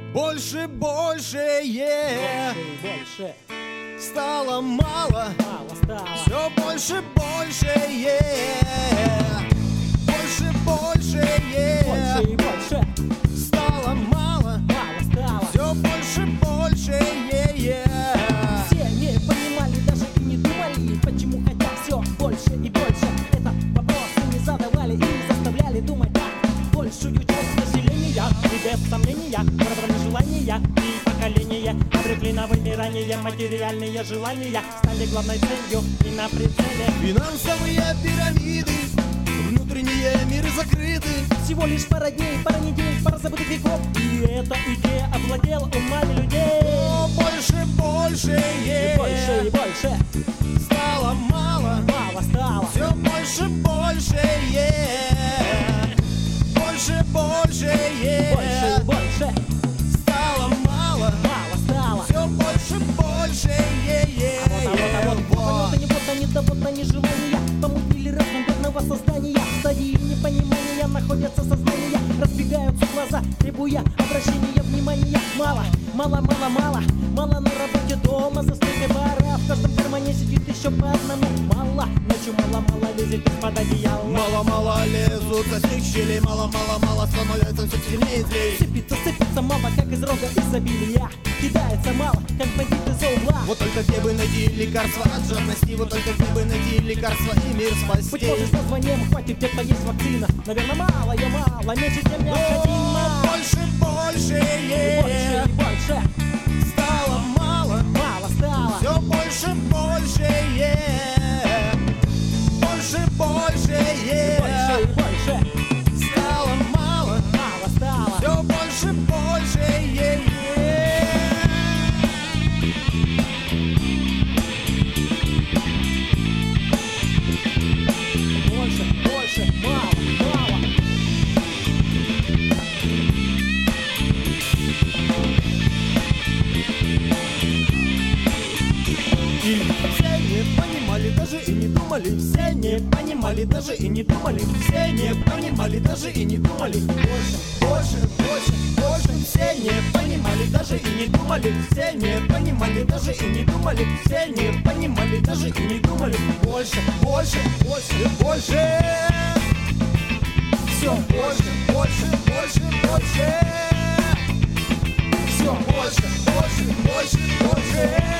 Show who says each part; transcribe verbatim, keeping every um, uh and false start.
Speaker 1: Больше, больше, е
Speaker 2: Больше,
Speaker 1: стало мало,
Speaker 2: мало стало.
Speaker 1: все больше, больше, е больше, больше, е
Speaker 2: Больше и больше,
Speaker 1: стало мало,
Speaker 2: мало стало.
Speaker 1: все больше, больше, е
Speaker 2: Все не понимали, даже и не думали, почему хотят все больше и больше. Это вопросы не задавали и заставляли думать так. Большую часть населения, и без сомнения, пробрали желания и поколения, обрекли на вымирание. Материальные желания стали главной целью и на прицеле.
Speaker 1: Финансовые пирамиды, внутренние миры закрыты.
Speaker 2: Всего лишь пара дней, пара недель, пара забытых веков, и эта идея овладела умами людей.
Speaker 1: О, больше, больше, е
Speaker 2: И больше и больше,
Speaker 1: стало мало,
Speaker 2: мало стало.
Speaker 1: все больше, больше, е больше, больше, е
Speaker 2: Больше и больше,
Speaker 1: стало мало,
Speaker 2: мало стало.
Speaker 1: все больше, больше, е
Speaker 2: А вот, а вот, вот, они, вот они, да вот они желания помутнили разум бедного создания. В стадии непонимания находятся сознания, разбегаются глаза, требуя обращения внимания. Мало, мало, мало, мало, мало на работе, дома, за стойкой бара. В каждом кармане сидит еще по одному. Мало, ночью мало, мало лезет из-под одеяла.
Speaker 1: Мало-мало лезут со всех щелей, мало-мало-мало становится все сильнее и злей.
Speaker 2: Сыпется, сыпется мало, как из рога изобилия. Кидается мало, как бандит из-за угла.
Speaker 1: Вот только где бы найти лекарства от жадности, вот только где бы найти лекарства и мир
Speaker 2: Быть
Speaker 1: спасти.
Speaker 2: может, с названием хватит, где-то есть вакцина. Наверное, мало, я мало, меньше, чем необходимо.
Speaker 1: О, больше, больше,
Speaker 2: И
Speaker 1: е
Speaker 2: больше, и больше,
Speaker 1: стало мало,
Speaker 2: мало стало.
Speaker 1: все больше, больше, е больше, больше, е
Speaker 2: Больше, и больше,
Speaker 1: стало мало,
Speaker 2: мало стало.
Speaker 1: все больше, больше, е
Speaker 2: Больше, больше, мало, мало.
Speaker 1: И все не понимали, даже и не думали, все не понимали, даже и не думали, все не понимали, даже и не думали. Больше, больше, больше, больше, все не понимали, даже и не думали, все не понимали, даже и не думали, все не понимали, даже и не думали. Больше, больше, больше, больше. Все больше, больше, больше, больше. Все больше, больше, больше, больше.